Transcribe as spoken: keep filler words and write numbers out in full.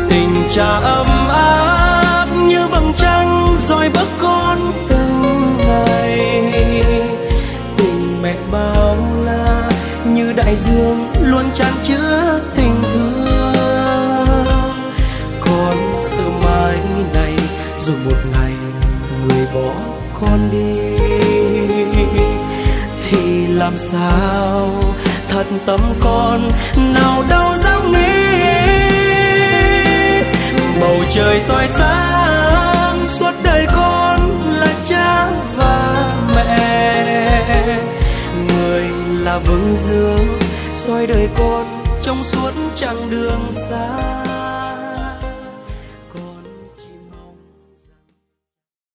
tình cha ấm áp như vầng trăng dõi bước con từng ngày. Tình mẹ bao la như đại dương luôn chan chứa tình thương. Con sợ mai này rồi một ngày người bỏ con đi thì làm sao thật tâm con nào đâu dám nghĩ. Bầu trời soi sáng suốt đời con là cha và mẹ, người là vầng dương soi đời con trong suốt chặng đường xa.